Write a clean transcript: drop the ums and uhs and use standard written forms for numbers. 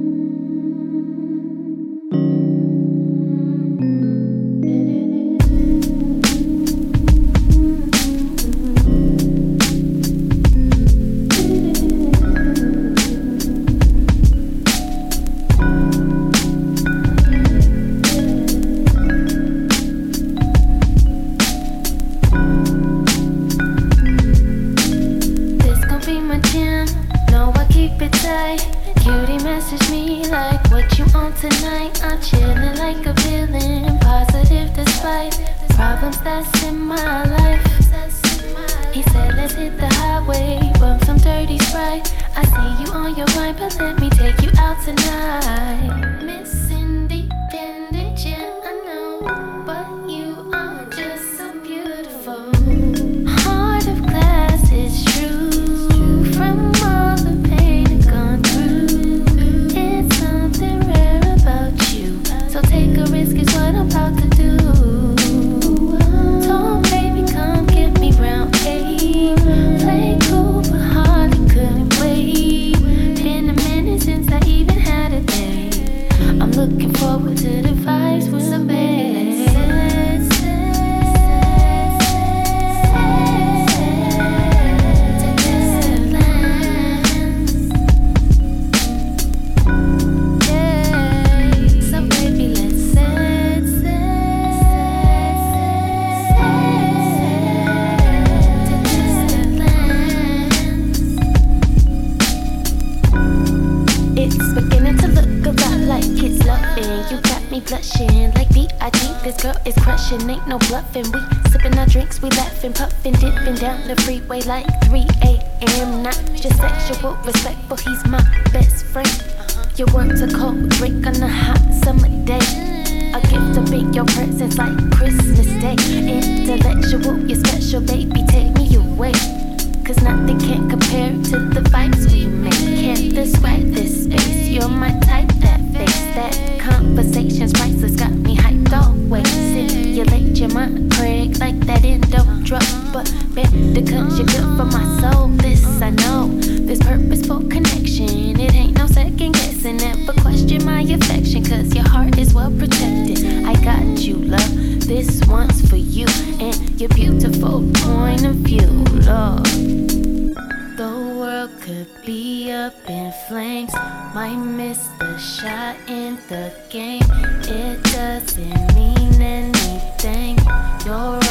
Cutie message me like, what you on tonight? I'm chillin' like a villain, positive despite problems that's in my life. He said let's hit the highway, bump some dirty Sprite. I see you on your mind, but let me take you out tonight. Miss Independent, yeah, I know, but you are just so beautiful. Heart of glass is true, from all the pain I've gone through. It's something rare about you, so take a risk is what I'm about to do. Told baby come get me round 8. Play cool but hardly couldn't wait. Been a minute since I even had a date. I'm looking forward to the vibes with the baby. Blushing like B.I.G. This girl is crushing, ain't no bluffing. We sipping our drinks, we laughing, puffing, dipping down the freeway like 3 a.m. Not just sexual, respectful, he's my best friend. Your words a cold drink on a hot summer day. A gift to be your presence like Christmas Day. Intellectual, you're special, baby, take me away. Cause nothing can compare to the vibes we make. Can't describe this space, you're my type, that face, that conversation's priceless, got me hyped always. Simulate your mind, Craig, like that endo drug. But better cause you're good for my soul, this I know. This purposeful connection, it ain't no second guessing. Never question my affection, cause your heart is well protected. I got you, love, this one's for you and your beautiful point of view, Lord. The world could be up in flames, might miss the shot in the game. It doesn't mean anything. You're